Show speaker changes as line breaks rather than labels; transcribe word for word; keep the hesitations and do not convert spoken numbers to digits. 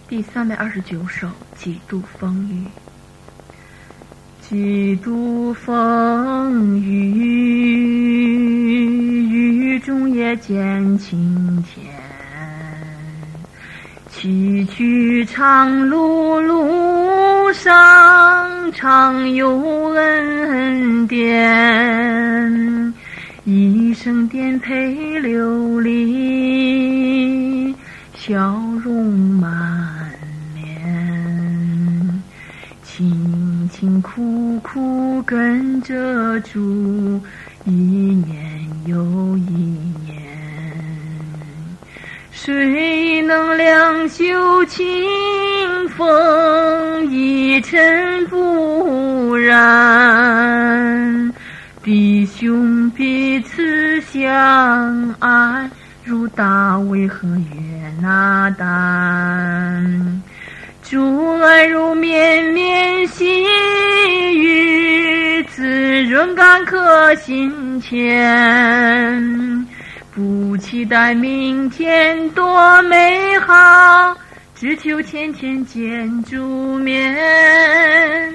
第三百二十九首，几度风雨。几度风雨，雨中也见晴天。崎岖长路，路上常有恩典。一声颠沛流离，笑容满面。辛辛苦苦跟着主，一年又一年。谁能两袖清风，一尘不染？弟兄彼此相爱，如大卫和约拿单。主爱如绵绵细雨，滋润干渴心田。不期待明天多美好，只求天天见主面。